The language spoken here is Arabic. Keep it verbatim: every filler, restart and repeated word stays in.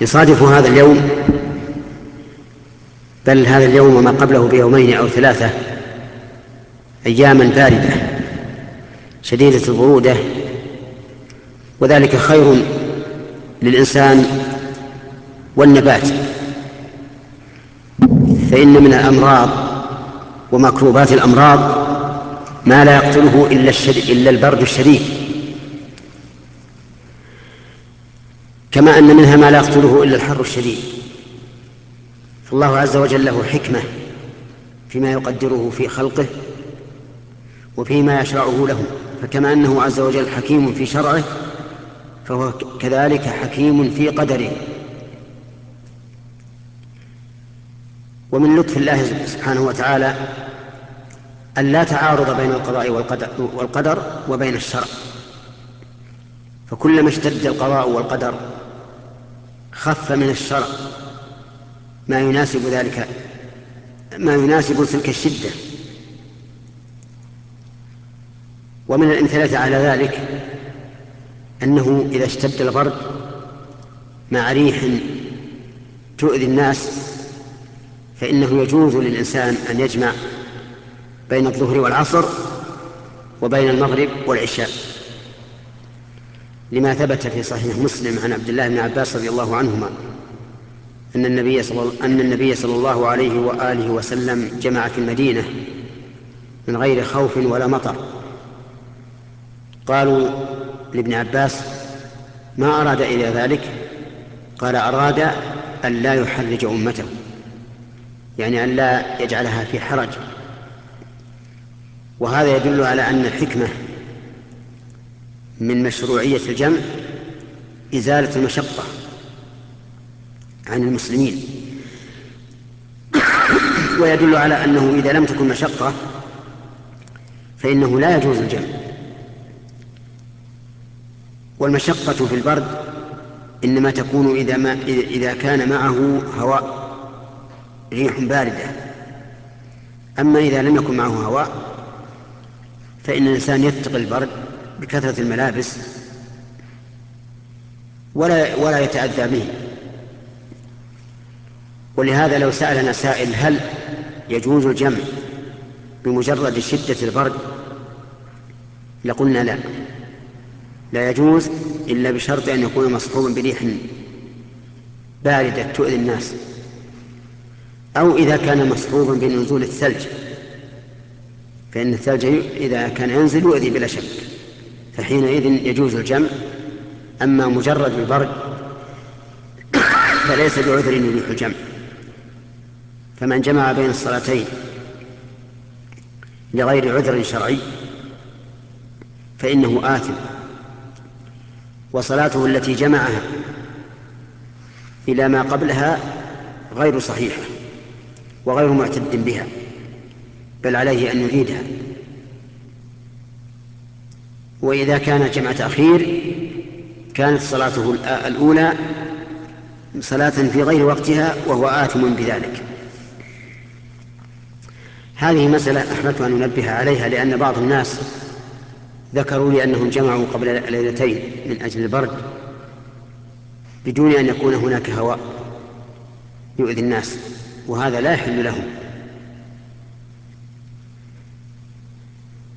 يصادف هذا اليوم، بل هذا اليوم وما قبله بيومين أو ثلاثة، أياما باردة شديدة البرودة، وذلك خير للإنسان والنبات، فإن من الأمراض ومكروبات الأمراض ما لا يقتله إلا, الشديد إلا البرد الشديد، كما أن منها ما لا يقتله إلا الحر الشديد. فالله عز وجل له حكمة فيما يقدره في خلقه وفيما يشرعه له، فكما أنه عز وجل حكيم في شرعه فهو كذلك حكيم في قدره. ومن لطف الله سبحانه وتعالى أن لا تعارض بين القضاء والقدر وبين الشرع، فكلما اشتد القضاء والقدر خف من الشرع ما يناسب ذلك، ما يناسب تلك الشدة. ومن الأمثلة على ذلك أنه إذا اشتد البرد مع ريح تؤذي الناس فإنه يجوز للإنسان أن يجمع بين الظهر والعصر وبين المغرب والعشاء، لما ثبت في صحيح مسلم عن عبد الله بن عباس رضي الله عنهما أن النبي صلى أن النبي صلى الله عليه وآله وسلم جمع في المدينة من غير خوف ولا مطر. قالوا لابن عباس: ما أراد إلى ذلك؟ قال: أراد أن لا يحرج أمته، يعني أن لا يجعلها في حرج. وهذا يدل على أن الحكمة من مشروعية الجمع إزالة المشقة عن المسلمين، ويدل على أنه إذا لم تكن مشقة فإنه لا يجوز الجمع. والمشقة في البرد إنما تكون إذا, ما إذا كان معه هواء ريح باردة، أما إذا لم يكن معه هواء فإن الإنسان يتقي البرد بكثرة الملابس ولا, ولا يتأذى به. ولهذا لو سألنا سائل: هل يجوز الجمع بمجرد شدة البرد؟ لقلنا لا، لا يجوز إلا بشرط أن يكون مصحوبا بريح باردة تؤذي الناس، أو إذا كان مصحوبا بنزول الثلج، فإن الثلج إذا كان ينزل يؤذي بلا شك، فحينئذ يجوز الجمع. أما مجرد البرد فليس بعذر يبيح الجمع. فمن جمع بين الصلاتين لغير عذر شرعي فإنه آثم، وصلاته التي جمعها إلى ما قبلها غير صحيحة وغير معتد بها، بل عليه أن يعيدها. وإذا كان جمع تأخير كانت صلاته الأولى صلاة في غير وقتها وهو آثم بذلك. هذه مسألة أحببت أن أنبه عليها، لأن بعض الناس ذكروا لي أنهم جمعوا قبل ليلتين من أجل البرد بدون أن يكون هناك هواء يؤذي الناس، وهذا لا يحل لهم.